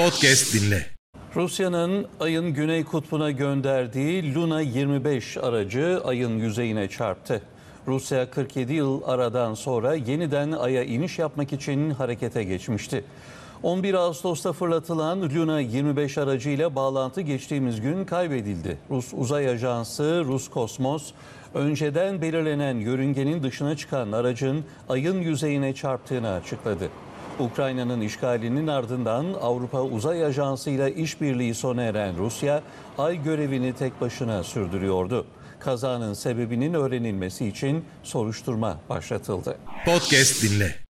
Podcast dinle. Rusya'nın Ay'ın güney kutbuna gönderdiği Luna 25 aracı Ay'ın yüzeyine çarptı. Rusya 47 yıl aradan sonra yeniden Ay'a iniş yapmak için harekete geçmişti. 11 Ağustos'ta fırlatılan Luna 25 aracıyla bağlantı geçtiğimiz gün kaybedildi. Rus Uzay Ajansı Roskosmos, önceden belirlenen yörüngenin dışına çıkan aracın Ay'ın yüzeyine çarptığını açıkladı. Ukrayna'nın işgalinin ardından Avrupa Uzay Ajansı ile işbirliği sona eren Rusya, Ay görevini tek başına sürdürüyordu. Kazanın sebebinin öğrenilmesi için soruşturma başlatıldı. Podcast dinle.